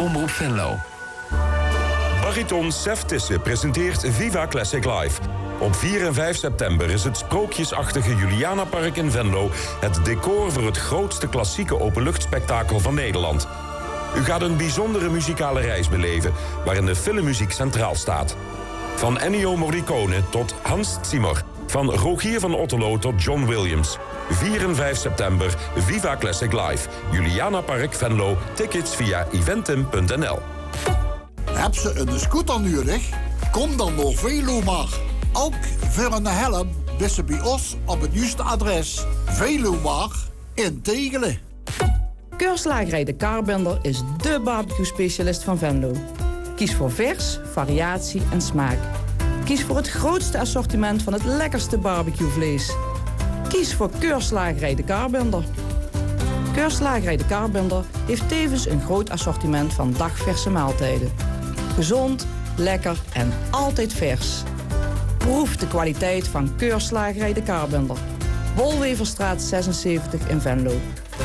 Omroep Venlo. Bariton Sef Tisse presenteert Viva Classic Live. Op 4 en 5 september is het sprookjesachtige Julianapark in Venlo het decor voor het grootste klassieke openluchtspektakel van Nederland. U gaat een bijzondere muzikale reis beleven, waarin de filmmuziek centraal staat. Van Ennio Morricone tot Hans Zimmer. Van Rogier van Otterlo tot John Williams. 4 en 5 september, Viva Classic Live. Julianapark Venlo. Tickets via eventim.nl. Heb ze een scooter nodig? Kom dan naar Velomar. Ook voor een helm is ze bij ons op het juiste adres. Velomar in Tegelen. Keurslagerij De Kaarbender is dé barbecue-specialist van Venlo. Kies voor vers, variatie en smaak. Kies voor het grootste assortiment van het lekkerste barbecuevlees. Kies voor Keurslagerij De Kaarbender. Keurslagerij De Kaarbender heeft tevens een groot assortiment van dagverse maaltijden. Gezond, lekker en altijd vers. Proef de kwaliteit van Keurslagerij De Kaarbender. Wolweverstraat 76 in Venlo.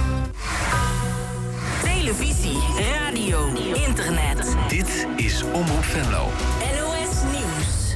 Televisie, radio, internet. Dit is Omroep Venlo. NOS Nieuws.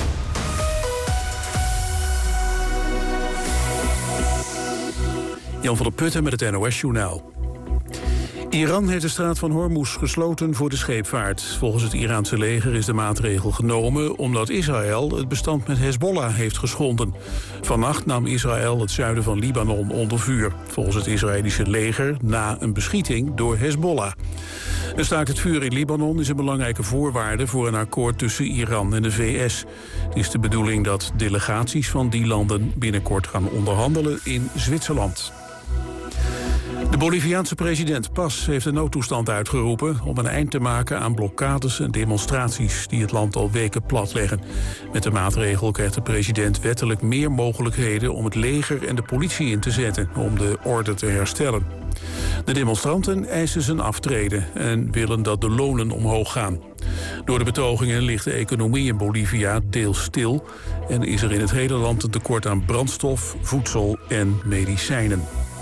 Jan van der Putten met het NOS-journaal. Iran heeft de straat van Hormuz gesloten voor de scheepvaart. Volgens het Iraanse leger is de maatregel genomen omdat Israël het bestand met Hezbollah heeft geschonden. Vannacht nam Israël het zuiden van Libanon onder vuur. Volgens het Israëlische leger na een beschieting door Hezbollah. Een staakt het vuur in Libanon is een belangrijke voorwaarde voor een akkoord tussen Iran en de VS. Het is de bedoeling dat delegaties van die landen binnenkort gaan onderhandelen in Zwitserland. De Boliviaanse president Paz heeft een noodtoestand uitgeroepen om een eind te maken aan blokkades en demonstraties die het land al weken platleggen. Met de maatregel krijgt de president wettelijk meer mogelijkheden om het leger en de politie in te zetten om de orde te herstellen. De demonstranten eisen zijn aftreden en willen dat de lonen omhoog gaan. Door de betogingen ligt de economie in Bolivia deels stil en is er in het hele land een tekort aan brandstof, voedsel en medicijnen.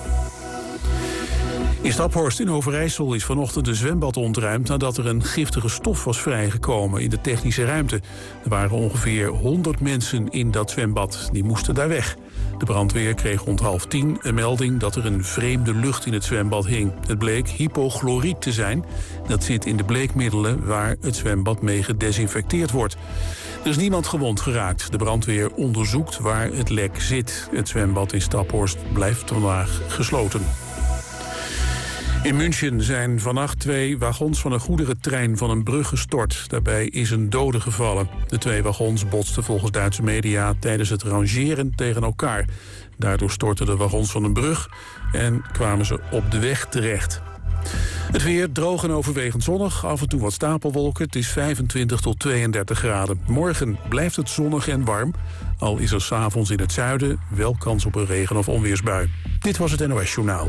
In Staphorst in Overijssel is vanochtend een zwembad ontruimd nadat er een giftige stof was vrijgekomen in de technische ruimte. Er waren ongeveer 100 mensen in dat zwembad. Die moesten daar weg. De brandweer kreeg rond 9:30 een melding dat er een vreemde lucht in het zwembad hing. Het bleek hypochloriet te zijn. Dat zit in de bleekmiddelen waar het zwembad mee gedesinfecteerd wordt. Er is niemand gewond geraakt. De brandweer onderzoekt waar het lek zit. Het zwembad in Staphorst blijft vandaag gesloten. In München zijn vannacht 2 wagons van een goederentrein van een brug gestort. Daarbij is een dode gevallen. De 2 wagons botsten volgens Duitse media tijdens het rangeren tegen elkaar. Daardoor stortten de wagons van een brug en kwamen ze op de weg terecht. Het weer droog en overwegend zonnig, af en toe wat stapelwolken. Het is 25 tot 32 graden. Morgen blijft het zonnig en warm, al is er 's avonds in het zuiden wel kans op een regen- of onweersbui. Dit was het NOS Journaal.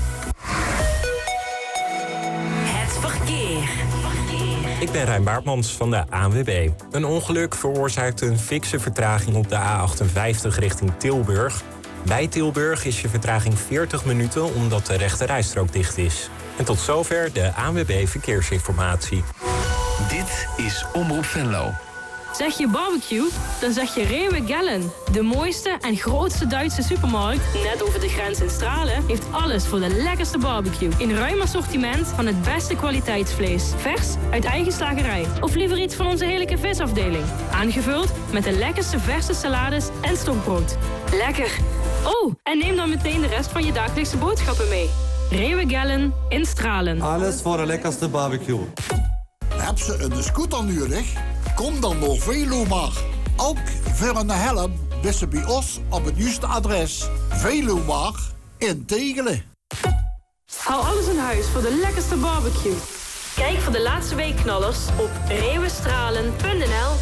Ik ben Rijn Baartmans van de ANWB. Een ongeluk veroorzaakt een fikse vertraging op de A58 richting Tilburg. Bij Tilburg is je vertraging 40 minuten omdat de rechte rijstrook dicht is. En tot zover de ANWB Verkeersinformatie. Dit is Omroep Venlo. Zeg je barbecue? Dan zeg je Rewe Gellen. De mooiste en grootste Duitse supermarkt, net over de grens in Stralen, heeft alles voor de lekkerste barbecue. In ruim assortiment van het beste kwaliteitsvlees. Vers uit eigen slagerij. Of liever iets van onze heerlijke visafdeling. Aangevuld met de lekkerste verse salades en stokbrood. Lekker! Oh, en neem dan meteen de rest van je dagelijkse boodschappen mee. Rewe Gellen in Stralen. Alles voor de lekkerste barbecue. Heb ze een scooter nodig? Kom dan naar Velomar. Ook voor een helm is ze bij ons op het juiste adres. Velomar in Tegelen. Haal alles in huis voor de lekkerste barbecue. Kijk voor de laatste weekknallers op rewestralen.nl.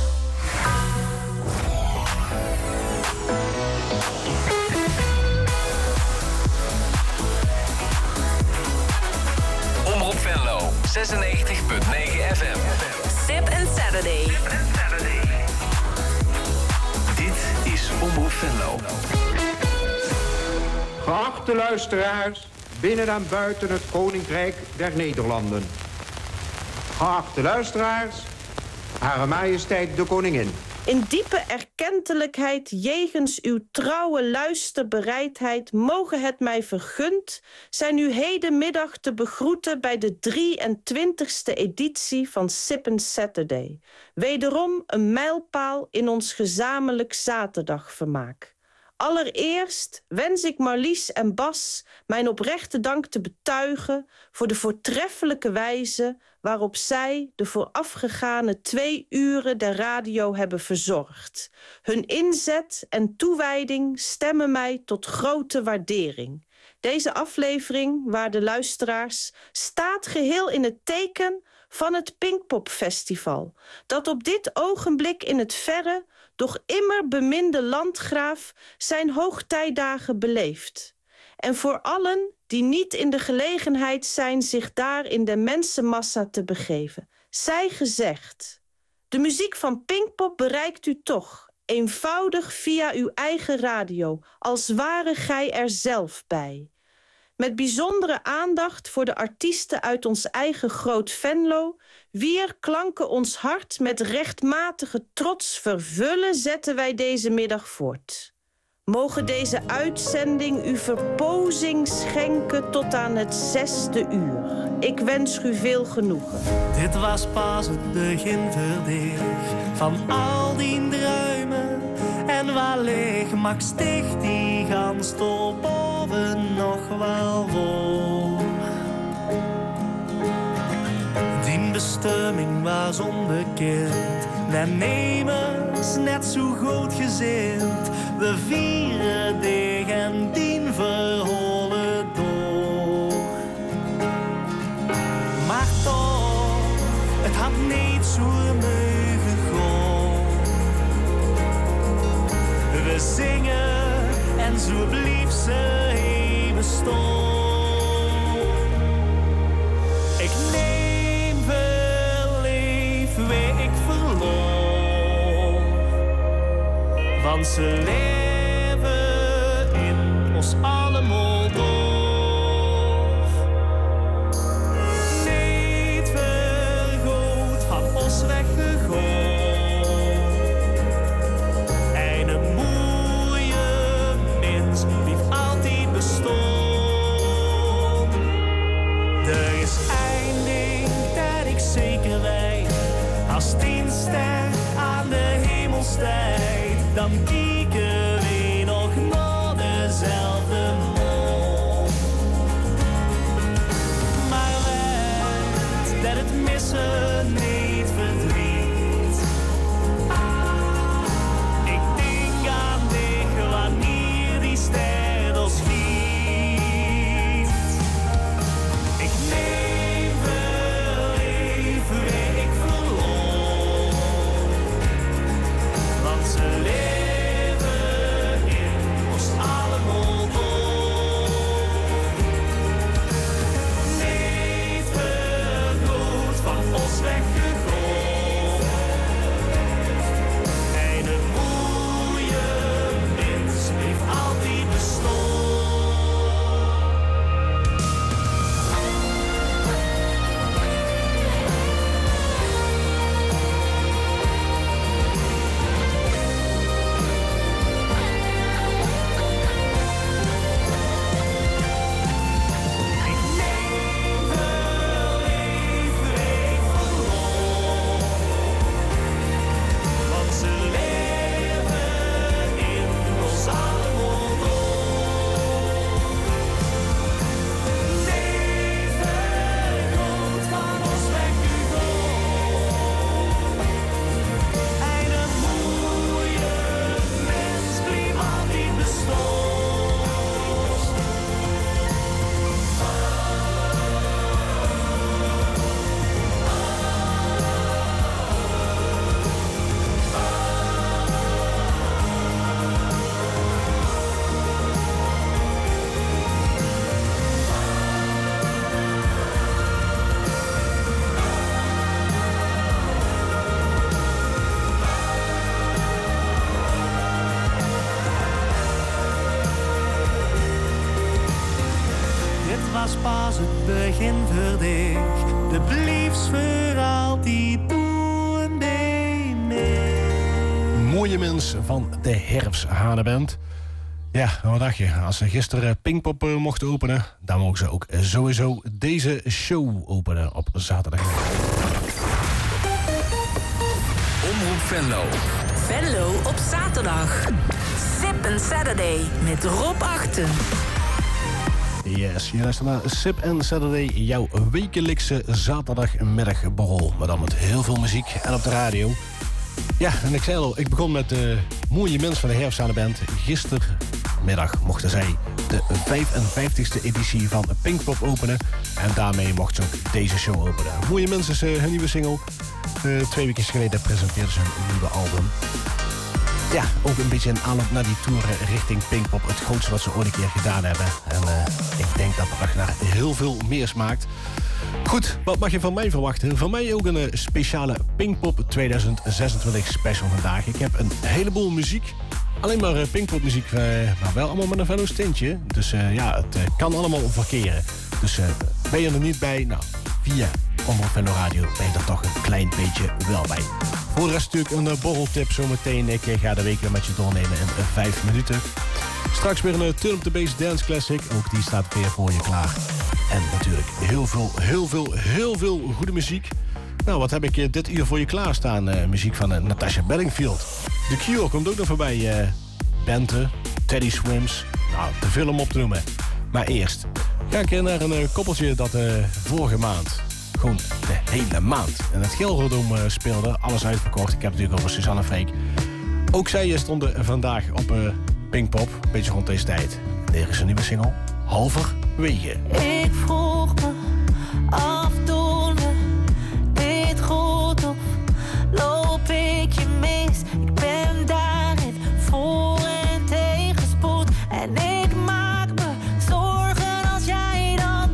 Omroep Venlo, 96.9 FM. Sip and Saturday. Dit is Omroep Venlo. Geachte luisteraars, binnen en buiten het Koninkrijk der Nederlanden. Geachte luisteraars, Hare Majesteit de Koningin. In diepe erkentelijkheid jegens uw trouwe luisterbereidheid mogen het mij vergund zijn u hedenmiddag te begroeten bij de 23e editie van Sip & Saturday. Wederom een mijlpaal in ons gezamenlijk zaterdagvermaak. Allereerst wens ik Marlies en Bas mijn oprechte dank te betuigen voor de voortreffelijke wijze waarop zij de voorafgegane 2 uren der radio hebben verzorgd. Hun inzet en toewijding stemmen mij tot grote waardering. Deze aflevering, waarde luisteraars, staat geheel in het teken van het Pinkpop Festival, dat op dit ogenblik in het verre, doch immer beminde landgraaf zijn hoogtijdagen beleeft. En voor allen die niet in de gelegenheid zijn zich daar in de mensenmassa te begeven, zij gezegd: de muziek van Pinkpop bereikt u toch, eenvoudig via uw eigen radio, als ware gij er zelf bij. Met bijzondere aandacht voor de artiesten uit ons eigen Groot Venlo, wier klanken ons hart met rechtmatige trots vervullen, zetten wij deze middag voort. Mogen deze uitzending u verpozing schenken tot aan het 6e uur. Ik wens u veel genoegen. Dit was pas het begin verdicht van al die druimen. En wellicht mag sticht die gans tot boven nog wel voor. Die bestemming was onbekend. De nemers net zo goed gezind. We vieren dich en dien verholen door. Maar toch, het had niet zo mogen gaan. We zingen en zo blief ze even staan. Ik neem veel lief, wie ik verloor. Want ze leven in ons allemaal door. Niet vergoed van ons weggegaan. En een mooie mens blijft altijd bestaan. Er is één ding dat ik zeker weet. Als 10 ster aan de hemel stijgt, dan kijken we nog naar dezelfde maan. Maar weet dat het missen niet verdriet. Ik denk aan dich wanneer die ster ons schiet. Ik neem wel even wie ik verloor. Want ze leven was pas het begin verdicht. De bliefs voor altijd doen mee. Mooie mens van de Herfsthaneband. Ja, wat dacht je? Als ze gisteren Pinkpop mochten openen, dan mogen ze ook sowieso deze show openen op zaterdag. Omroep Venlo. Venlo op zaterdag. Sip and Saturday met Rob Achten. Yes, je luistert naar Sip and Saturday, jouw wekelijkse zaterdagmiddagborrel. Maar dan met heel veel muziek en op de radio. Ja, en ik zei al, ik begon met de mooie mens van de Herfsthaneband. Gistermiddag mochten zij de 55e editie van Pinkpop openen. En daarmee mochten ze ook deze show openen. Mooie Mens is hun nieuwe single. 2 weken geleden presenteerden ze hun nieuwe album. Ja, ook een beetje een aanloop naar die tour richting Pinkpop. Het grootste wat ze ooit een keer gedaan hebben. En ik denk dat het nog naar heel veel meer smaakt. Goed, wat mag je van mij verwachten? Van mij ook een speciale Pinkpop 2026 special vandaag. Ik heb een heleboel muziek. Alleen maar Pinkpop muziek, maar wel allemaal met een Venlo tintje. Dus ja, het kan allemaal verkeren. Dus ben je er niet bij? Nou, via Omroep Venlo Radio ben je er toch een klein beetje wel bij. Voor de rest natuurlijk een borreltip zometeen. Ik ga de week weer met je doornemen in 5 minuten. Straks weer een Turn Up The Bass Dance Classic. Ook die staat weer voor je klaar. En natuurlijk heel veel goede muziek. Nou, wat heb ik dit uur voor je klaarstaan? Muziek van Natasha Bedingfield. The Cure komt ook nog voorbij. Bente, Teddy Swims. Nou, te veel om op te noemen. Maar eerst ga ik naar een koppeltje dat vorige maand... gewoon de hele maand en het Gelredome speelde. Alles uitverkocht. Ik heb het natuurlijk over Suzanne Freek. Ook zij stonden vandaag op Pinkpop. Een beetje rond deze tijd. Er is een nieuwe single. Halverwege. Ik vroeg me af, doen we dit goed of loop ik je mis? Ik ben daarin voor en tegenspoed. En ik maak me zorgen als jij dat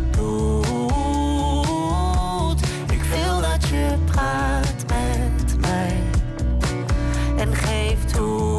doet. Ik wil dat je praat met mij en geef toe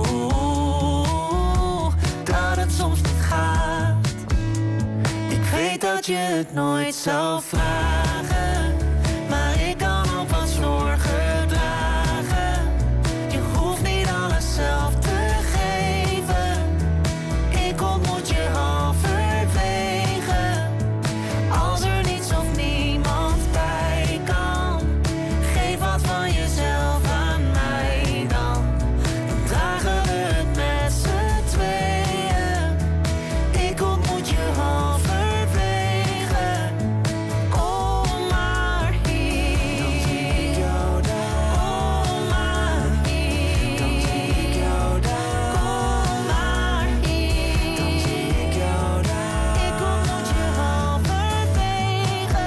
dat het soms niet gaat. Ik weet dat je het nooit zou vragen, maar ik kan ook wat zorgen dragen. Je hoeft niet alles zelf te geven. Ik ontmoet je halverwege. Als er niets of niemand bij kan, geef wat van jezelf aan mij dan. Dan dragen we het met z'n tweeën. Ik ontmoet je halverwege. Kom maar hier. Dan zie ik jou daar. Kom maar hier. Dan zie ik jou daar. Kom maar hier. Dan zie ik jou daar. Ik ontmoet je halverwege.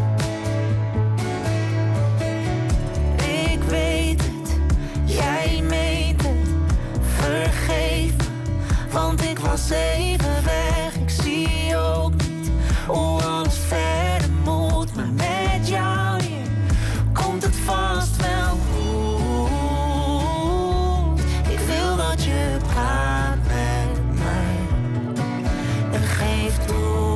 Ik weet het, jij meent het. Vergeef me, want ik was even weg. Ik zie ook niet hoe alles verder moet. Maar met jou hier komt het vast wel goed. Ik wil dat je praat met mij en geef toe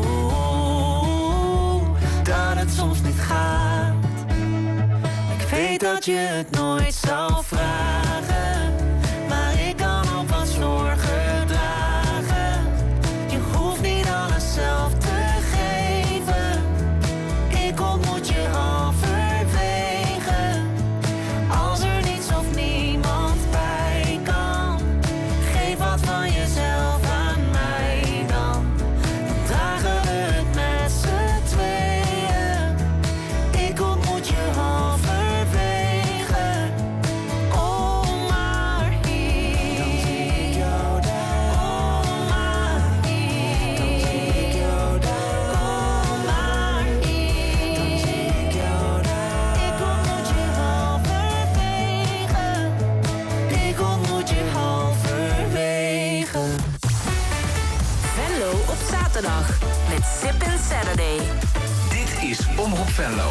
dat het soms niet gaat. Ik weet dat je het nooit zou vragen, maar ik kan ook wat zorgen dragen. Je hoeft niet alles zelf te geven. Ik ontmoet je halverwege. Als er niets of niemand bij kan, geef wat van jezelf aan mij dan. Dan dragen we het met z'n tweeën. Ik ontmoet je halverwege. Kom maar hier. Dan zie ik jou daar. Kom maar hier. Dan zie ik jou daar. Kom maar hier. Dan zie ik jou daar. Ik ontmoet je halverwege. Ik ontmoet je halverwege. Venlo op zaterdag met Sip and Saturday. Dit is Omroep Venlo.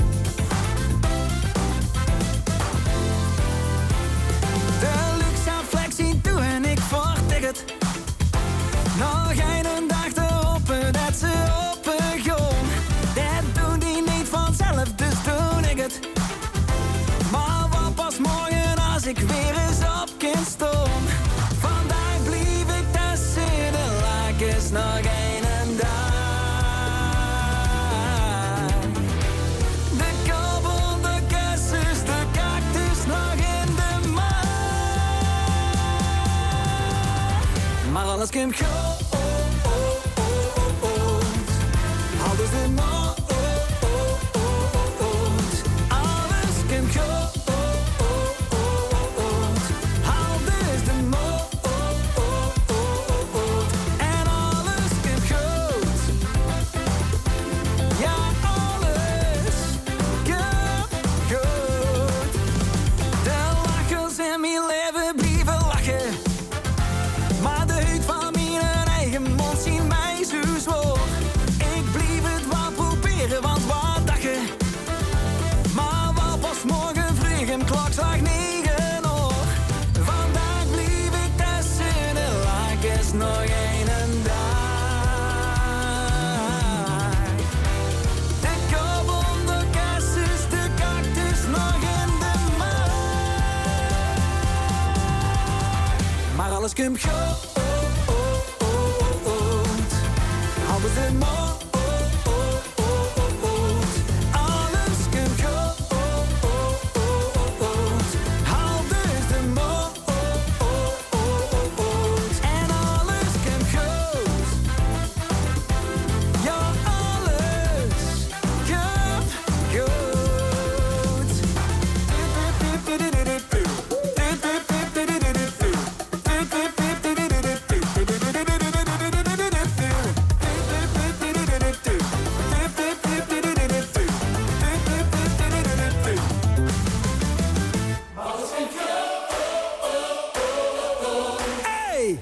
De luxe ik weer eens op kind stond. Vandaag blieb ik tussen de lakens nog een dag. De kabbel, de kussens, de cactus nog in de maan. Maar alles komt goed. Alles de nood. Alles komt goed. Alles de nood. En alles komt goed. Ja, alles komt goed. De lachers in mijn leven blijven lachen. Maar de huid van mijn eigen mond zien mij zo zwaar. Ik blijf het wel proberen, want wat dacht je? Maar wat pas morgen vroeg en klokslag 9 uur. Vandaag blijf ik tussen de lakens nog een dag. De kabbel, de kussens, de cactus nog in de maan. Maar alles komt goed. Alles de moed. Alles komt goed. Alles de moed. En alles komt goed. Ja, alles komt Hey!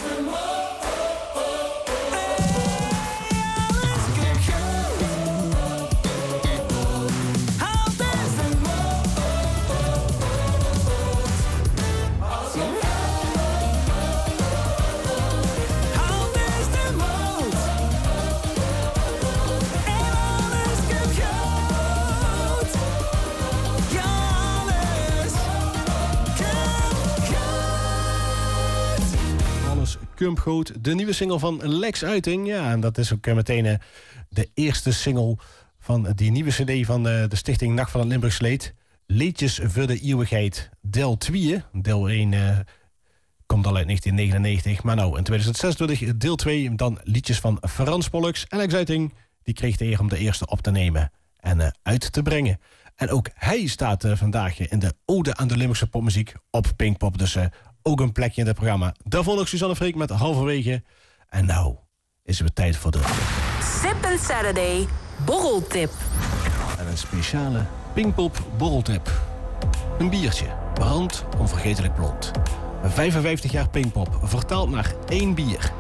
Kumpgoot, de nieuwe single van Lex Uiting. Ja, en dat is ook meteen de eerste single van die nieuwe cd van de stichting Nacht van het Limburgs Leed. Liedjes voor de eeuwigheid, deel 2. Deel 1 komt al uit 1999, maar nou in 2026 deel 2, dan liedjes van Frans Pollux. En Lex Uiting, die kreeg de eer om de eerste op te nemen en uit te brengen. En ook hij staat vandaag in de Ode aan de Limburgse popmuziek op Pinkpop, dus ook een plekje in het programma. Daarvoor nog Suzanne Freek met Halverwege. En nou is het weer tijd voor de Sip & Saturday borreltip. En een speciale Pinkpop borreltip. Een biertje, brand onvergetelijk blond. 55 jaar Pinkpop, vertaald naar 1 bier.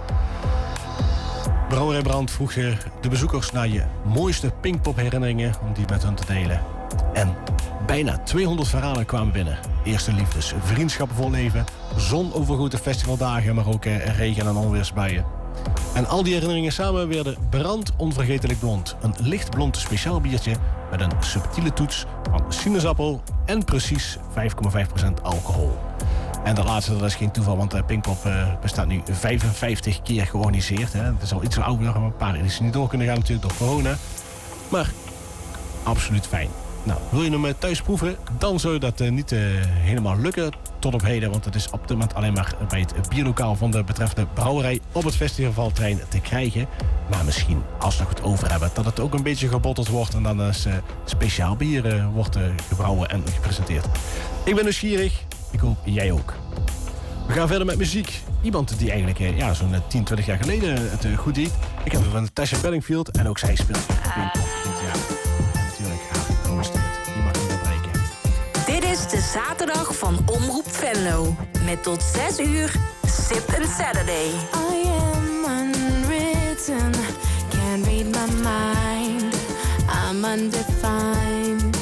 Brouwerij Brand vroeg de bezoekers naar je mooiste Pinkpop herinneringen om die met hun te delen. En bijna 200 verhalen kwamen binnen. Eerste liefdes, vriendschappen vol leven, zonovergoten festivaldagen, maar ook regen- en onweersbuien. En al die herinneringen samen werden brand onvergetelijk blond. Een lichtblond speciaal biertje met een subtiele toets van sinaasappel en precies 5,5% alcohol. En dat laatste, dat is geen toeval, want Pinkpop bestaat nu 55 keer georganiseerd. Hè. Het is al iets ouder, maar een paar edities niet door kunnen gaan natuurlijk door corona. Maar absoluut fijn. Nou, wil je hem thuis proeven, dan zou dat niet helemaal lukken tot op heden. Want het is op dit moment alleen maar bij het bierlokaal van de betreffende brouwerij op het festivalterrein te krijgen. Maar misschien, als we het over hebben, dat het ook een beetje gebotteld wordt en dan als speciaal bier wordt gebrouwen en gepresenteerd. Ik ben nieuwsgierig, ik hoop jij ook. We gaan verder met muziek. Iemand die eigenlijk zo'n 10, 20 jaar geleden het goed deed. Ik heb het van Tasha Bellingfield en ook zij speelt Pinkpop dit jaar. En natuurlijk haar mooiste hit, die mag niet ontbreken. Dit is de zaterdag van Omroep Venlo. Met tot 6 uur Sip & Saturday. I am unwritten, can't read my mind, I'm undefined.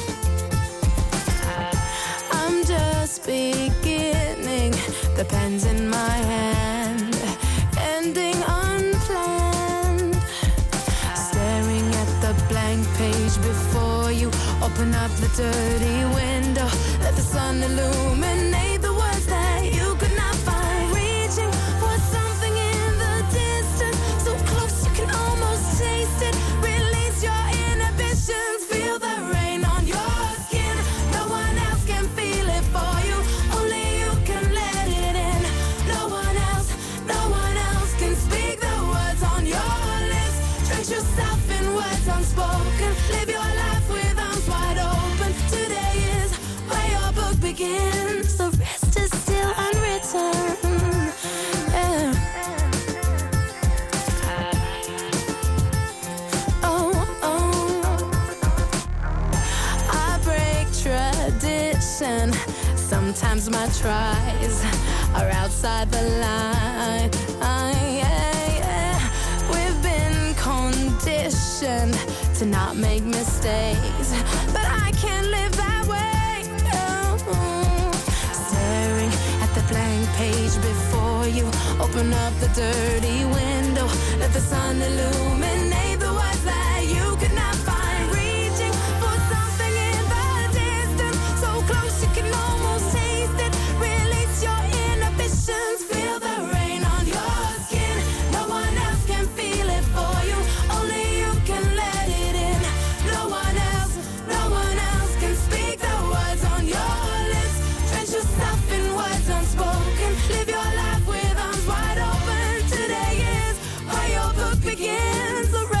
I'm just beginning, the pen's in my hand, ending unplanned. Staring at the blank page before you, open up the dirty window, let the sun illuminate condition. Sometimes my tries are outside the line. We've been conditioned to not make mistakes, but I can't live that way. Staring at the blank page before you, open up the dirty window, let the sun illuminate the words that you could not find. Reaching for something in the distance, so close you can almost taste it. Release your inhibitions, feel the rain on your skin. No one else can feel it for you, only you can let it in. No one else can speak the words on your lips. Drench yourself in words unspoken, live your life with arms wide open. Today is where your book begins. The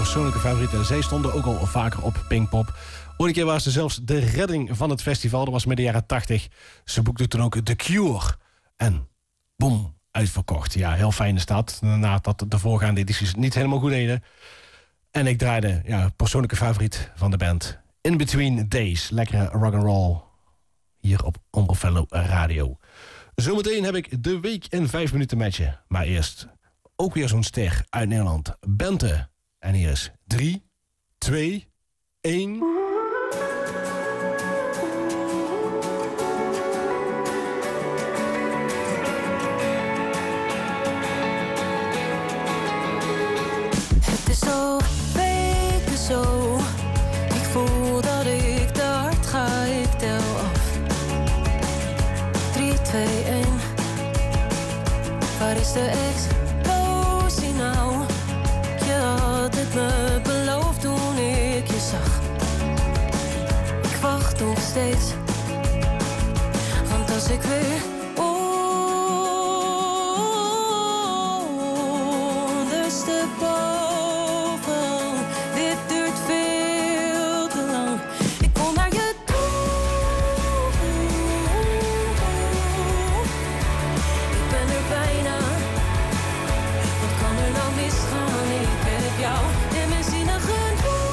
persoonlijke favorieten. Zij stonden ook al vaker op Pinkpop. Ooit een keer waren ze zelfs de redding van het festival. Dat was midden jaren 80. Ze boekten toen ook The Cure. En boom, uitverkocht. Ja, heel fijne stad. Nadat de voorgaande edities het niet helemaal goed deden. En ik draaide, persoonlijke favoriet van de band. In Between Days. Lekkere rock'n'roll. Hier op Omroep Venlo Radio. Zometeen heb ik de week in 5 minuten met je. Maar eerst ook weer zo'n ster uit Nederland. Bente. En hier is 3, 2, 1... Het is al weken zo. Ik voel dat ik te hard ga, ik tel af. 3, 2, 1. Waar is de explosie nou? Je had het me beloofd toen ik je zag. Ik wacht nog steeds. Want als ik weer ondersteboven, dit duurt veel te lang. Ik kom naar je toe. Ik ben er bijna. Wat kan er nou misgaan? Ik heb jou in mijn zinnen genoeg.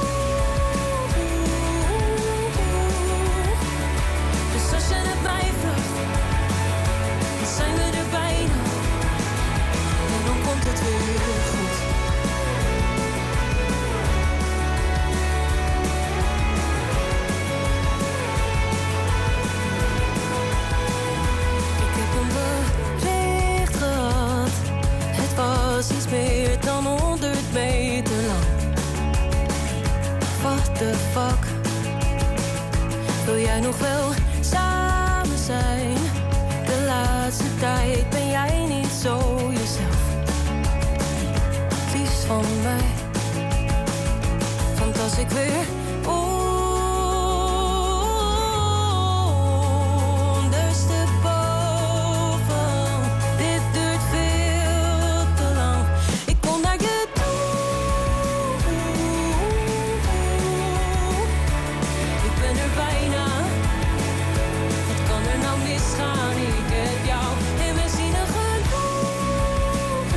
Dus als je het mij vraagt, dan zijn we er bijna. En dan komt het weer goed. Ik heb een bericht gehad. Het was iets meer dan 100 meter lang. What the fuck? Wil jij nog wel samen zijn? De laatste tijd ben jij niet zo jezelf. Het liefst van mij. Want als ik weer ondersteboven, dit duurt veel te lang. Ik kom naar je toe. Ik ben er bijna. Wat kan er nou misgaan? Ik heb jou in mijn zinnen genoeg.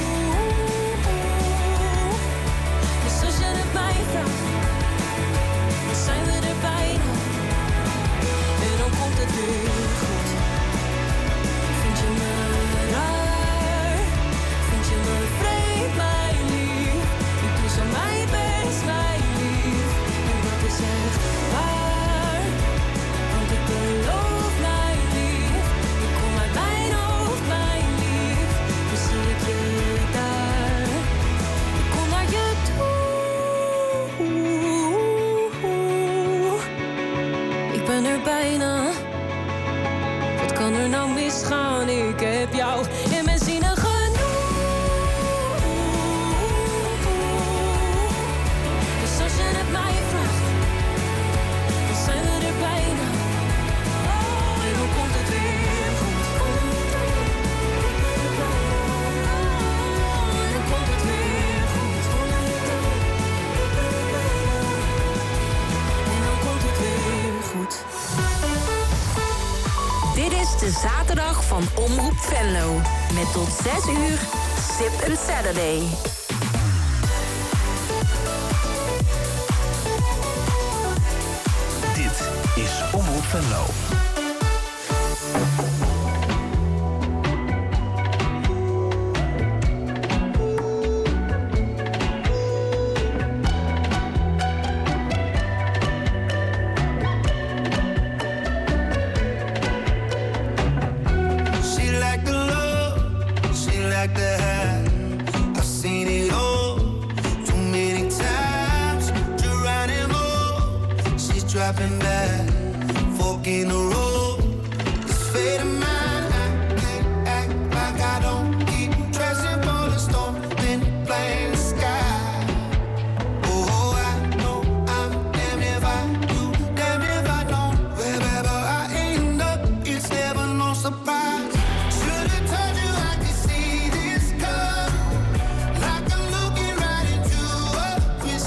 Dus als je het mij vraagt, dan zijn we er bijna. En dan komt het weer goed. Vind je me raar? Vind je me vreemd, mijn lief? Ik doe zo mijn best, mijn lief. En dat is echt waar. Want ik beloof, mijn lief. Ik kom uit mijn hoofd, mijn lief. Dus zie ik je daar. Ik kom naar je toe. Ik ben er bijna. Wat kan er nou misgaan? Ik heb jou in mijn zinnen genoeg. Dus als je het mij vraagt, dan zijn we er bijna. En dan komt het weer goed. En dan komt het weer goed. En dan komt het weer goed. Dit is de zaterdag van Omroep Venlo. Met tot 6 uur Sip and Saturday. Dit is Omroep Venlo. She like the love, she like the high. I've seen it all too many times. Geronimo, she's dropping back, fork in the road. This fate of mine, I can't act like I don't keep dressing for the storm, then playing the sky. Oh, I know I'm damn if I do, damn if I don't. Wherever I end up, it's never no surprise. Should've told you I could see this coming, like I'm looking right into a crystal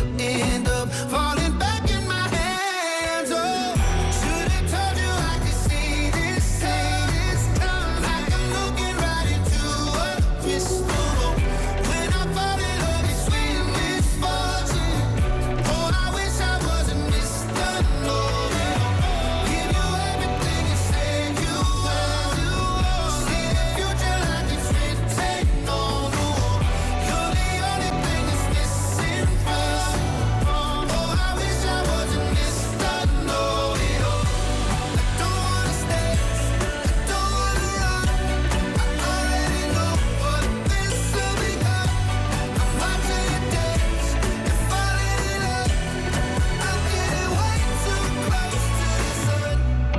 would end up falling back in my hands. Oh, should've told you I could see this time. Like I'm looking right into a crystal ball. When I fall in love, it's sweet misfortune. Oh, I wish I wasn't Mr. Know-it-all. Give you everything and say you will. See the future like it's written on the wall. You're the only thing that's missing from. Oh, I wish I wasn't Mr. Know-it-all. I don't wanna stay, I don't wanna run. I already know what this will become. I'm watching you dance and falling in love. I'm getting way too close to the sun.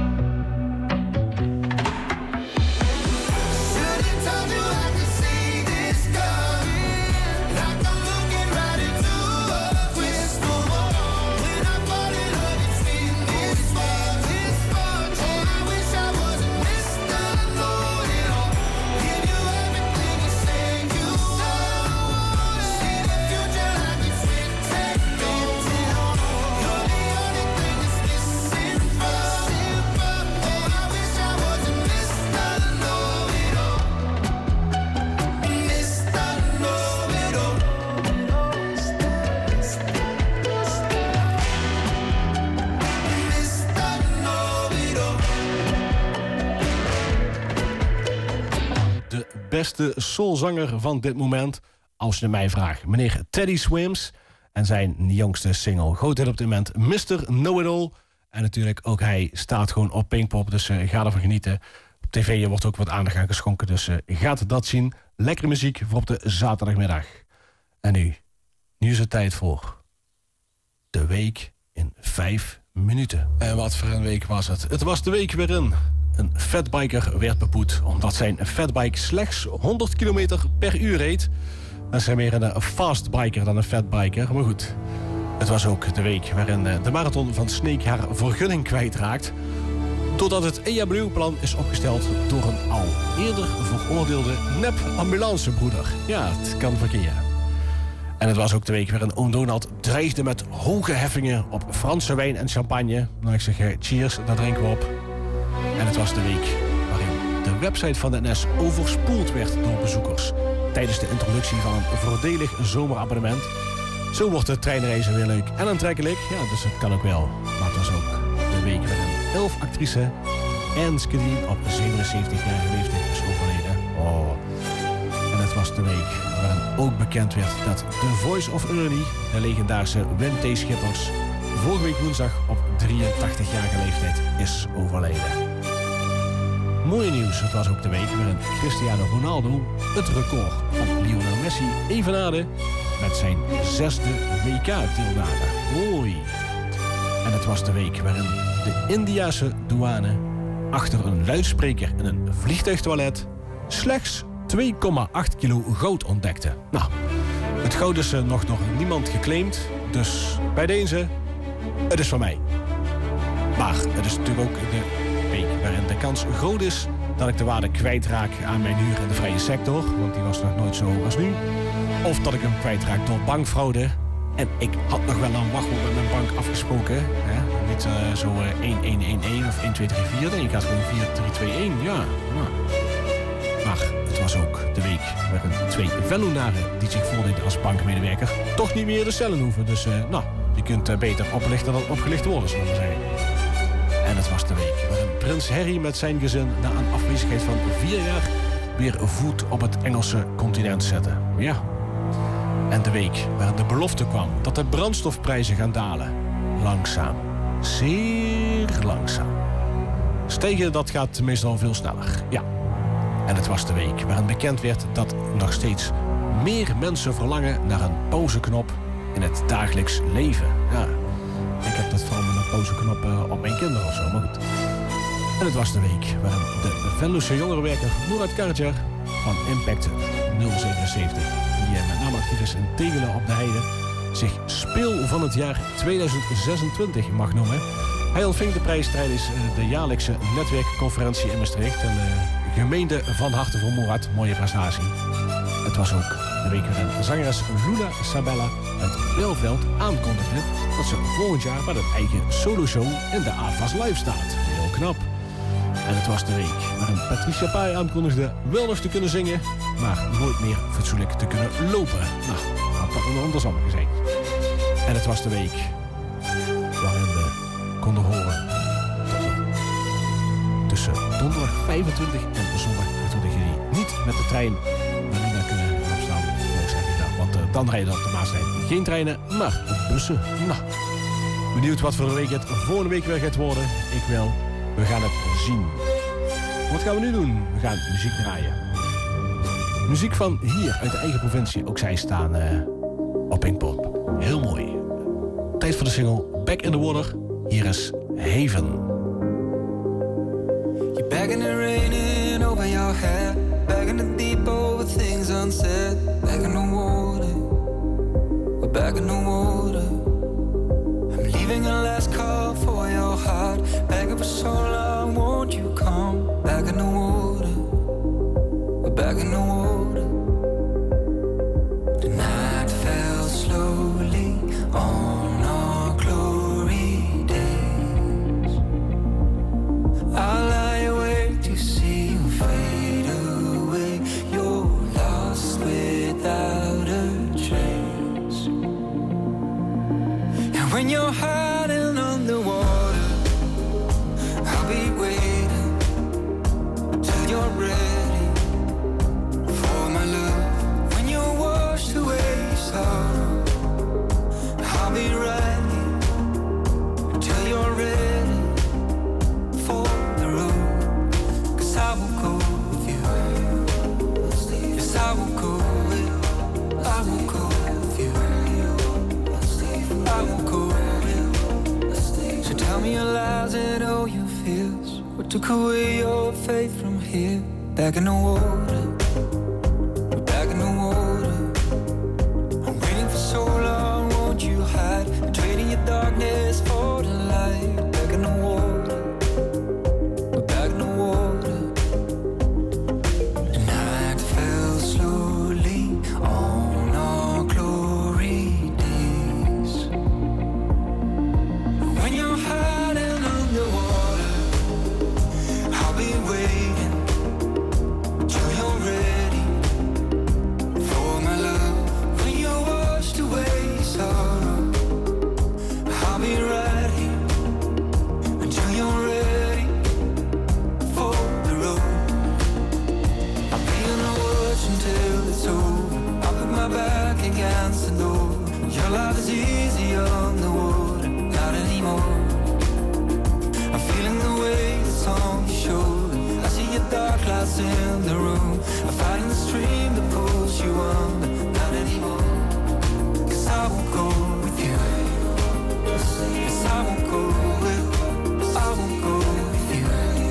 Should've told you I could see this coming. Like I'm looking right into a crystal ball. When I fall in love, it's sweet misfortune. Oh, I wish I wasn't Mr. Know-it-all. Give you everything and say you will. See the future like it's written on the wall. You're the only thing that's missing from. Oh, I wish I wasn't Mr. Know-it-all. Mr. Know-it-all. Mr. Know-it-all. De beste soulzanger van dit moment, als je mij vraagt. Meneer Teddy Swims en zijn jongste single. Grootheid op dit moment, Mr. Know-it-all. En natuurlijk ook hij staat gewoon op Pinkpop, dus ga ervan genieten. Op tv wordt ook wat aandacht aan geschonken, dus gaat dat zien. Lekkere muziek voor op de zaterdagmiddag. En nu is het tijd voor de week in 5 minuten. En wat voor een week was het? Het was de week waarin een fatbiker werd beboet omdat zijn fatbike slechts 100 km per uur reed. Dat is meer een fastbiker dan een fatbiker, maar goed. Het was ook de week waarin de marathon van Sneek haar vergunning kwijtraakt, doordat het EHBO-plan is opgesteld door een al eerder veroordeelde nep-ambulancebroeder. Ja, het kan verkeren. En het was ook de week waarin oom Donald dreigde met hoge heffingen op Franse wijn en champagne. Nou, ik zeg cheers, dat drinken we op. En het was de week waarin de website van de NS overspoeld werd door bezoekers tijdens de introductie van een voordelig zomerabonnement. Zo wordt de treinreizen weer leuk en aantrekkelijk. Ja, dus het kan ook wel. Maar het was ook de week waarin 11 actrice Anne Skadien op 77-jarige leeftijd is overleden. Oh. En het was de week waarin ook bekend werd dat The Voice of Ernie, de legendarische Wim T. Schippers, vorige week woensdag op 83-jarige leeftijd is overleden. Mooie nieuws, het was ook de week waarin Cristiano Ronaldo het record van Lionel Messi evenaarde met zijn 6e WK-deelname. Mooi. En het was de week waarin de Indiase douane achter een luidspreker in een vliegtuigtoilet slechts 2,8 kilo goud ontdekte. Nou, het goud is nog door niemand geclaimd, dus bij deze, het is van mij. Maar het is natuurlijk ook de week waarin de kans groot is dat ik de waarde kwijtraak aan mijn huur in de vrije sector, want die was nog nooit zo hoog als nu. Of dat ik hem kwijtraak door bankfraude. En ik had nog wel een wachtwoord met mijn bank afgesproken. Hè? Niet zo 1111 of 1234. Nee, ik had gewoon 4321. Ja. Nou. Maar het was ook de week waarin 2 Vennonaren die zich voordeden als bankmedewerker toch niet meer de cellen hoeven. Dus nou, je kunt beter oplichten dan opgelicht worden, zullen we zeggen. En het was de week waarin prins Harry met zijn gezin na een afwezigheid van 4 jaar weer voet op het Engelse continent zette. Ja. En de week waarin de belofte kwam dat de brandstofprijzen gaan dalen. Langzaam. Zeer langzaam. Stijgen, dat gaat meestal veel sneller. Ja. En het was de week waarin bekend werd dat nog steeds meer mensen verlangen naar een pauzeknop in het dagelijks leven. Ja. Ik heb dat vooral met een pauzeknop op mijn kinderen of zo, maar goed. En het was de week waarin de Venlose jongerenwerker Murat Karacar van Impact 077, die met name actief is in Tegelen op de Heide, zich speel van het jaar 2026 mag noemen. Hij ontving de prijs tijdens de jaarlijkse netwerkconferentie in Maastricht. En de gemeente van harte voor Murat, mooie prestatie. Het was ook De week waarin zangeres Luna Sabella uit Belveld aankondigde dat ze volgend jaar met een eigen soloshow in de AFAS Live staat. Heel knap. En het was de week waarin Patricia Pai aankondigde wel nog te kunnen zingen, maar nooit meer fatsoenlijk te kunnen lopen. Nou, had dat een andersom gezegd. En het was de week waarin we konden horen tussen donderdag 25 en zondag 20 juli niet met de trein naar Luna kunnen opstaan. Want dan rijden op de Maaslijn geen treinen, maar bussen. Nou, benieuwd wat voor een week het volgende week weer gaat worden. Ik wel. We gaan het zien. Wat gaan we nu doen? We gaan muziek draaien. Muziek van hier, uit de eigen provincie. Ook zij staan op Pinkpop. Heel mooi. Tijd voor de single Back in the Water. Hier is Haven. You're back in the raining over your head. Back in the deep over things unsaid. Back in the water. We're back in the water. I'm leaving a last call for your heart. Begging for so long, won't you come back in the water? We're back in the water. The night fell slowly on our glory days. I lie awake to see you fade away. You're lost without a trace. And when you're hiding underwater, I'll be waiting till you're ready for my love. When you're washed away sorrow, I'll be ready till you're ready for the road. 'Cause I will go with you. Yes, I will go with you. I will go with you. I will go with you. So tell me your lies and all your fears. What took away your faith from here? Back in the water. We're back in the water. I'm waiting for so long, won't you hide? Trading your darkness for the light. Back in the water. We're back in the water. The night fell slowly on our glory days. When you're hiding underwater, I'll be waiting till you're ready for my love. When you're washed away sorrow, I'll be right here until you're ready for the road. I'll be on the watch until it's over. I'll put my back against the door. Your life is easy on the water, not anymore. I'm feeling the weight that's on your shoulder. I see your dark clouds in the room. I'm fighting the stream that pulls you under, not anymore. 'Cause I will go with you. Yes, I will go with you. I will go with you.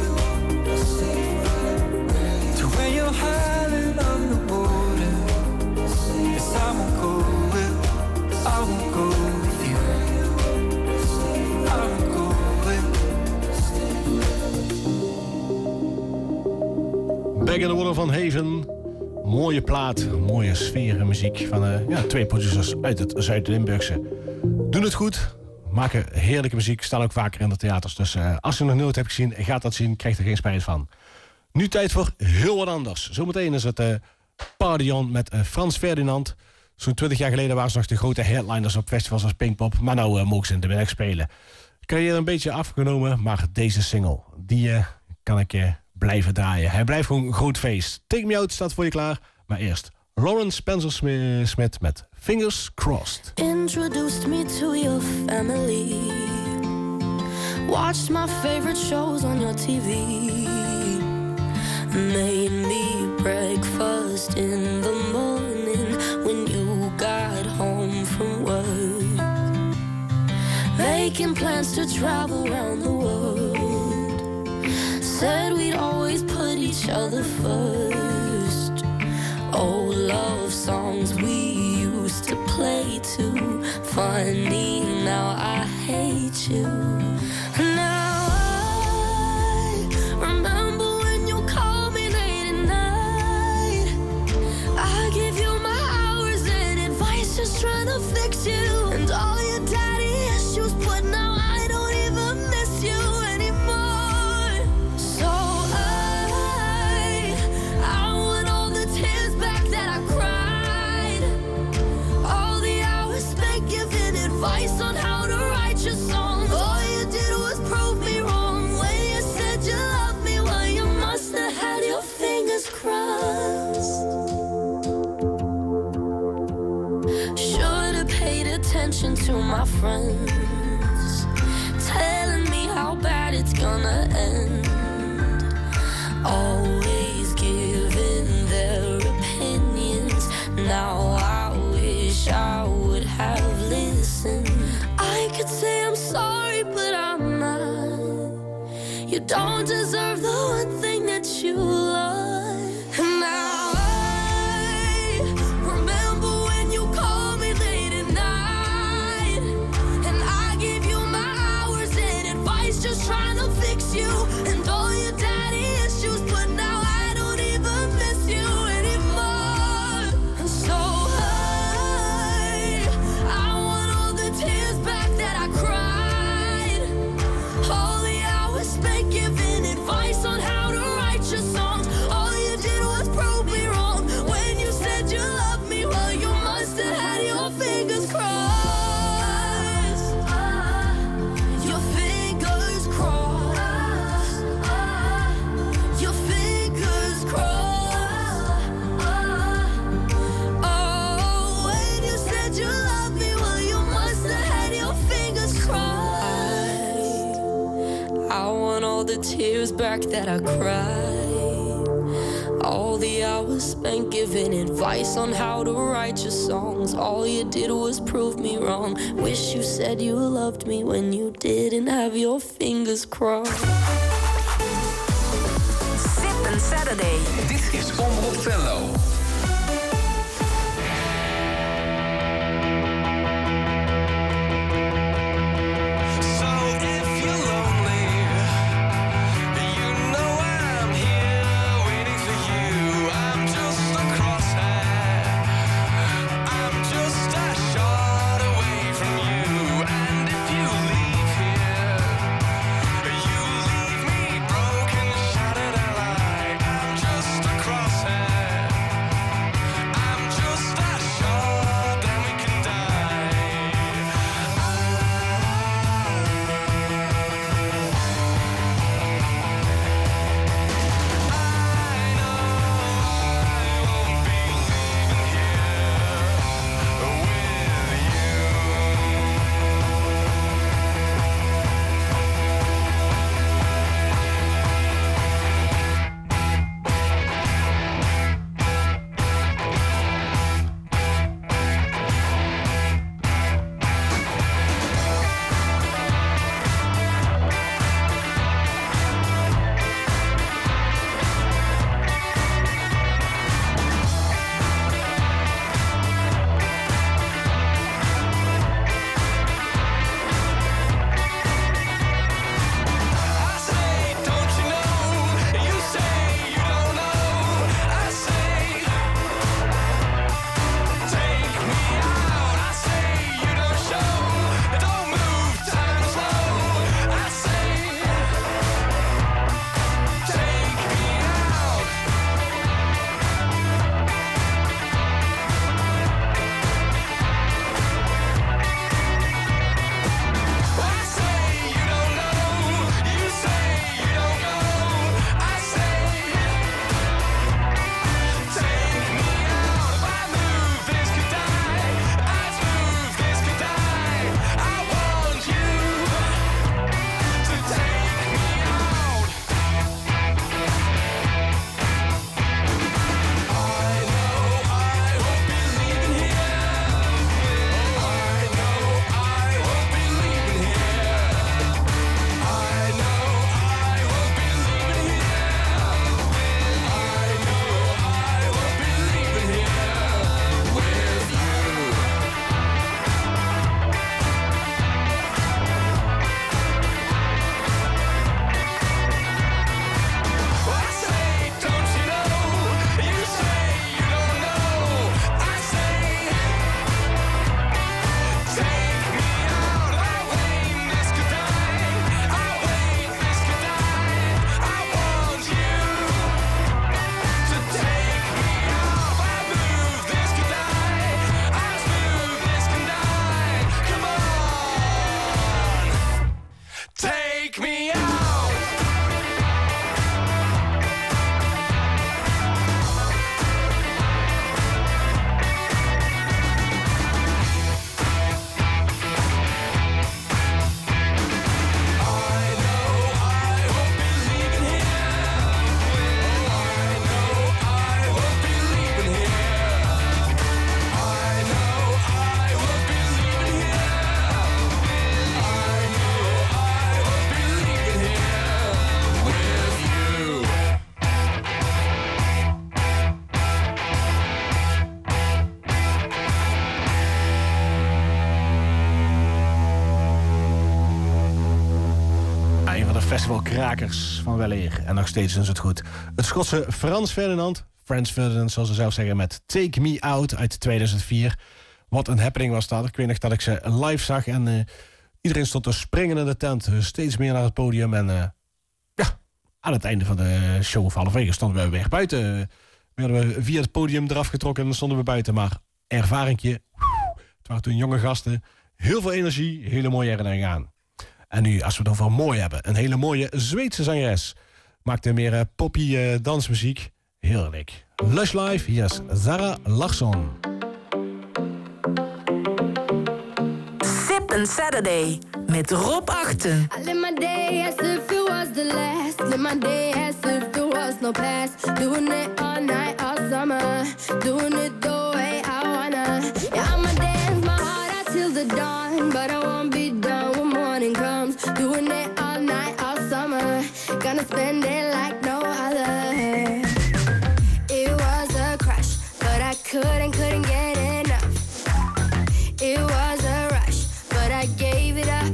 To where you're hiding on the border. Yes, I will go with you. I will go with you. I will go with you. Back in the Water van Haven. Mooie plaat, mooie sfeer en muziek van twee producers uit het Zuid-Limburgse. Doen het goed, maken heerlijke muziek, staan ook vaker in de theaters. Dus als je nog nooit hebt gezien, gaat dat zien, krijgt er geen spijt van. Nu tijd voor heel wat anders. Zometeen is het Party On met Frans Ferdinand. Zo'n 20 jaar geleden waren ze nog de grote headliners op festivals als Pinkpop. Maar nou mogen ze in de middag spelen. Carrière een beetje afgenomen, maar deze single, die kan ik blijven draaien. Hij blijft gewoon een groot feest. Take Me Out staat voor je klaar. Maar eerst Lawrence Spencer Smith met Fingers Crossed. Introduced me to your family. Watched my favorite shows on your TV. Made me breakfast in the morning when you got home from work. Making plans to travel around the world. Said we'd always put each other first. Old love songs we used to play too. Funny, now I hate you. Now I remember when you called me late at night. I give you my my friends, telling me how bad it's gonna end. Always giving their opinions. Now I wish I would have listened. I could say I'm sorry, but I'm not. You don't deserve the one thing that you love. And now I remember when you called me late at night, and I gave you my hours and advice, just trying to fix you and all your daddy issues. But now I don't even miss you anymore. And so I want all the tears back that I cried, all the hours spent giving advice on how to write your songs. All you did was prove me wrong when you said you loved me. Well, you must have had your fingers crossed. Your fingers crossed. Your fingers crossed. Oh, when you said you loved me, well, you must have had your fingers crossed. I want all the tears back that I cried, all the hours spent giving advice on how to write your songs. All you did was prove me wrong. Wish you said you loved me when you didn't have your fingers crossed. Sip and Saturday. Dit is Omroep Venlo. Broken, shattered ally. I'm just a crosshair. Festival Krakers van weleer. En nog steeds is het goed. Het Schotse Frans Ferdinand zoals ze zelf zeggen, met Take Me Out uit 2004. Wat een happening was dat. Ik weet nog dat ik ze live zag en iedereen stond te springen in de tent. Steeds meer naar het podium en aan het einde van de show of halverwege stonden we weer buiten. Werden we via het podium eraf getrokken en dan stonden we buiten. Maar ervaringje, het waren toen jonge gasten, heel veel energie, hele mooie herinneringen aan. En nu, als we het over mooi hebben, een hele mooie Zweedse zangeres. Maakte meer poppy dansmuziek. Heerlijk. Lush Live, hier is Zara Larsson. Sip and Saturday met Rob Achten. I live my day as if it was the last. Live my day as if there was no past. Doing it all night, all summer. Doing it the way I wanna. Yeah, I'ma dance my heart out till the dawn. But I won't be done when morning comes. Doing it all night, all summer. Gonna spend it like no other. It was a crush, but I couldn't get enough. It was a rush, but I gave it up.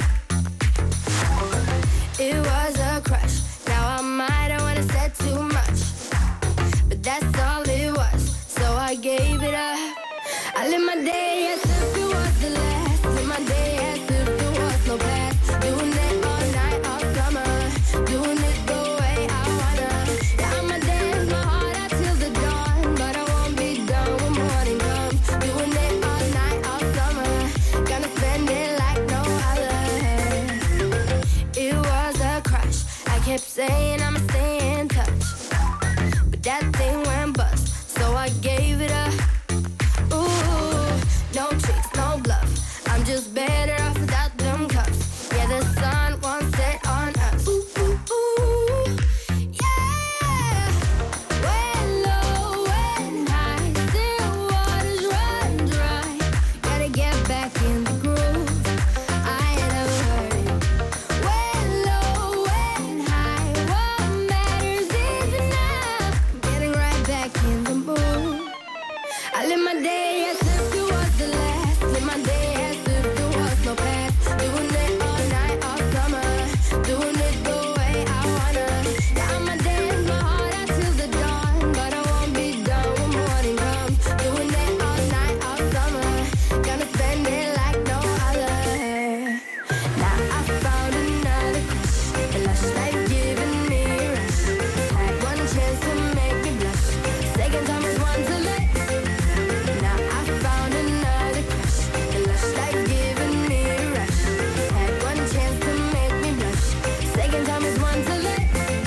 It was a crush. Now I might have wanna said too much, but that's all it was. So I gave it up. I live my day as if it was the last. Live my day as if there was no past. Doing it all night, all summer. Doing it the way I wanna. Yeah, I'ma dance my heart out till the dawn, but I won't be done when morning comes. Doing it all night, all summer. Gonna spend it like no other. It was a crush. I kept saying I'ma stay in touch, but that thing went bust, so I gave it up. Ooh, no tricks, no bluff. I'm just better off without them cuffs. Yeah, the sun won't set on us. Ooh, ooh, ooh, yeah. When low, when high, still waters run dry. Gotta get back in the groove. I ain't never heard. When low, when high, what matters is enough. Getting right back in the mood. I live my day as if it was the last. Live my day as if there was no past. Doing it all night, all summer. Doing it the way I wanna. Yeah, I'ma dance my heart out till the dawn, but I won't be done when morning comes. Doing it all night, all summer. Gonna spend it like no other. Now I found another crush. A lush life giving me a rush. Had one chance to make me blush. Second time was one to let. Now I found another crush. A lush life giving me a rush. Had one chance to make me blush. Second time was one to let.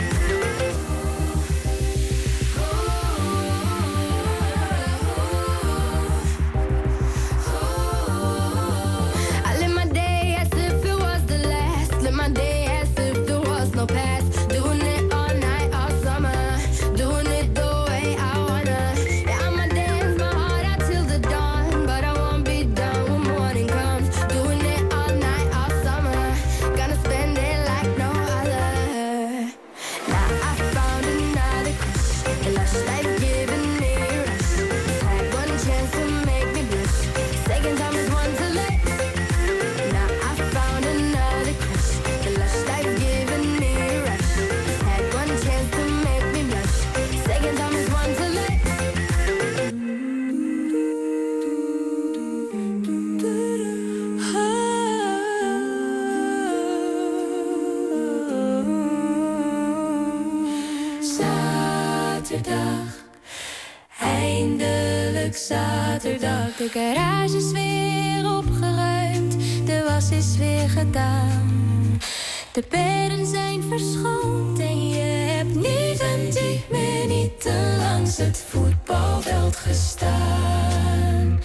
I live my day as if it was the last. Live my day as if there was no past. Doing it all night, all summer. Doing it the way I wanna. Yeah, I'ma dance my heart out till the dawn, but I won't be done when morning comes. Doing it all night, all summer. Gonna spend it like no other. Now I found another crush. A lush life giving me a rush. Had one chance to make me blush. Second time is one to let. Now I found another crush. A lush life giving me a rush. Had one chance to make me blush. Second time is one to let. Zaterdag, eindelijk zaterdag. De garage is weer opgeruimd, de was is weer gedaan. De bedden zijn verschoond en je hebt niet een 10 minuten langs het voetbalveld gestaan.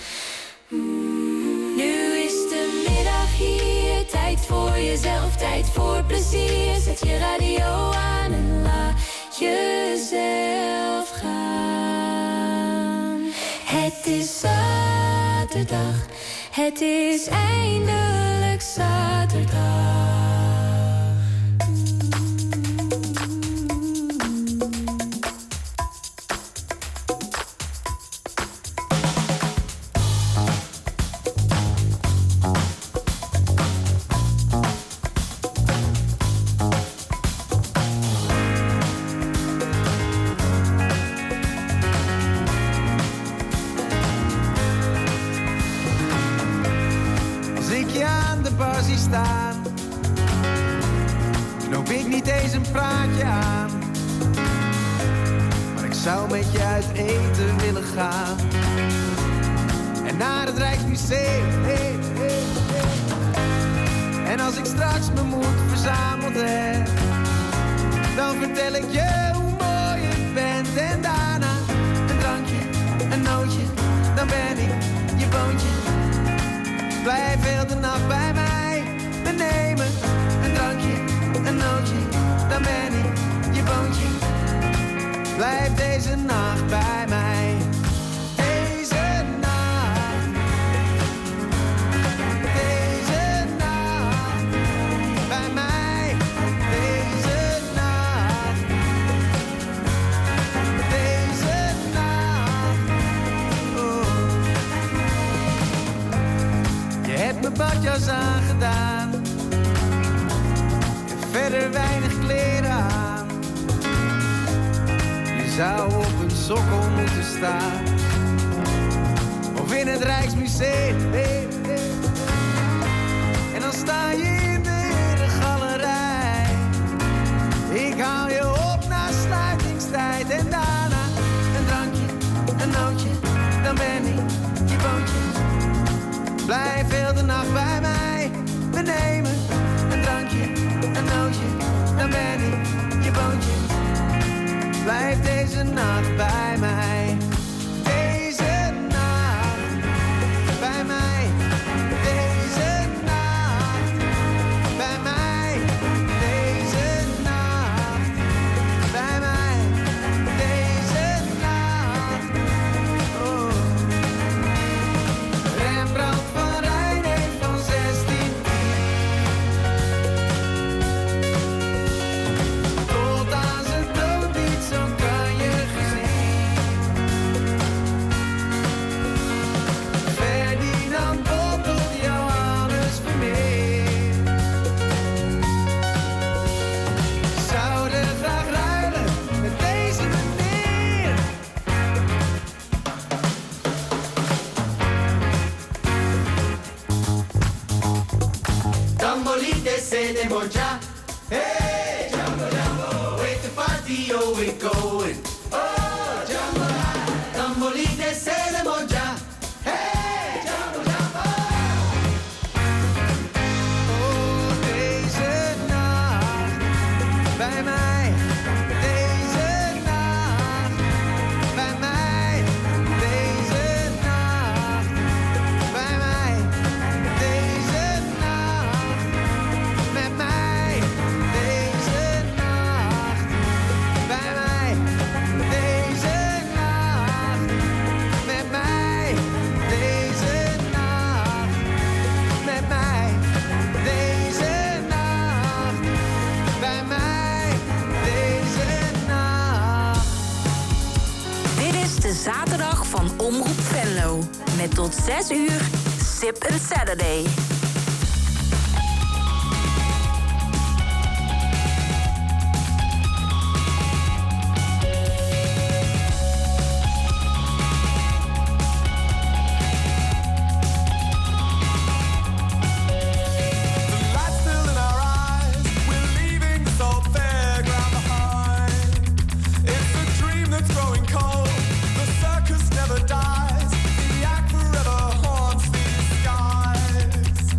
Nu is de middag hier, tijd voor jezelf, tijd voor plezier. Zet je radio aan en laat jezelf gaan. Het is zaterdag, het is eindelijk zaterdag. aan. Knoop ik niet eens een praatje aan. Maar ik zou met je uit eten willen gaan. En naar het Rijksmuseum. En als ik straks mijn moed verzameld heb, dan vertel ik je hoe mooi je bent. En daarna een drankje, een nootje, dan ben ik je boontje. Blijf heel de nacht bij mij. We nemen een drankje, een nootje, dan ben ik je boontje. Blijf deze nacht bij mij. Deze nacht. Deze nacht. Bij mij. Deze nacht. Deze nacht. Oh. Je hebt mijn badjas aangedaan. En verder weinig kleren aan. Je zou op een sokkel moeten staan. Of in het Rijksmuseum. En dan sta je in de galerij. Ik haal je op na sluitingstijd. En daarna een drankje, een nootje, dan ben ik je boontje. Blijf heel de nacht bij mij. We nemen een drankje, een nootje, dan ben ik je boontje. Blijf deze nacht bij mij. Deze nacht bij mij. Deze nacht bij mij. Deze nacht bij mij. Deze nacht. Oh. Rembrandt van Rijn heeft van 16 tot aan zijn dood niet zo'n kanje gezien. Ferdinand Bottot, Johannes Vermeer zouden graag ruilen met deze meneer. Tambolite se de moja. Hey, Jambo Jambo, with the party, oh, we going. Oh, Jambo Jambo, Tambolite se de moja. Hey, Jambo Jambo. Oh, deze nacht bij mij. Deze nacht bij mij. Deze nacht bij mij. Deze nacht met mij. Deze nacht bij mij. Deze nacht met mij. Deze nacht met mij. Deze nacht bij mij. Deze nacht. Dit is de zaterdag van Omroep Venlo. Met tot 6 uur Sip & Saturday. Light still in our eyes, we're leaving this old fairground behind. It's a dream that's growing cold, the circus never dies, the act forever haunts these skies.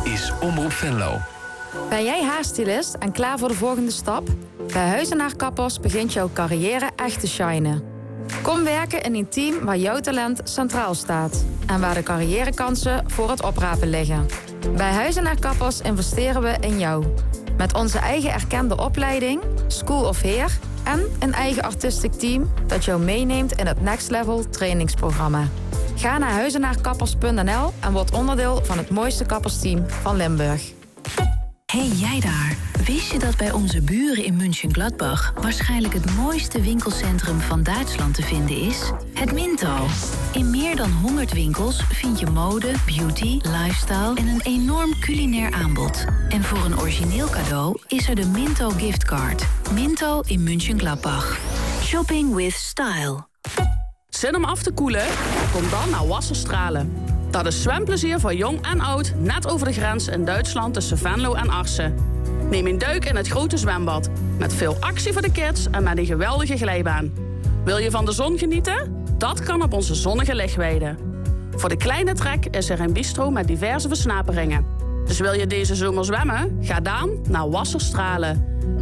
is Omroep Venlo. Ben jij haarstylist en klaar voor de volgende stap? Bij Huizenaar Kappers begint jouw carrière echt te shinen. Kom werken in een team waar jouw talent centraal staat. En waar de carrièrekansen voor het oprapen liggen. Bij Huizenaar Kappers investeren we in jou. Met onze eigen erkende opleiding, School of Hair... en een eigen artistic team dat jou meeneemt in het Next Level trainingsprogramma. Ga naar huizenaarkappers.nl en word onderdeel van het mooiste kappersteam van Limburg. Hey jij daar, wist je dat bij onze buren in Mönchengladbach waarschijnlijk het mooiste winkelcentrum van Duitsland te vinden is? Het Minto. In meer dan 100 winkels vind je mode, beauty, lifestyle en een enorm culinair aanbod. En voor een origineel cadeau is er de Minto giftcard. Minto in Mönchengladbach. Shopping with style. Zin om af te koelen? Kom dan naar Wasserstralen. Dat is zwemplezier voor jong en oud, net over de grens in Duitsland tussen Venlo en Arsen. Neem een duik in het grote zwembad, met veel actie voor de kids en met een geweldige glijbaan. Wil je van de zon genieten? Dat kan op onze zonnige lichtweide. Voor de kleine trek is er een bistro met diverse versnaperingen. Dus wil je deze zomer zwemmen? Ga dan naar Wasserstralen.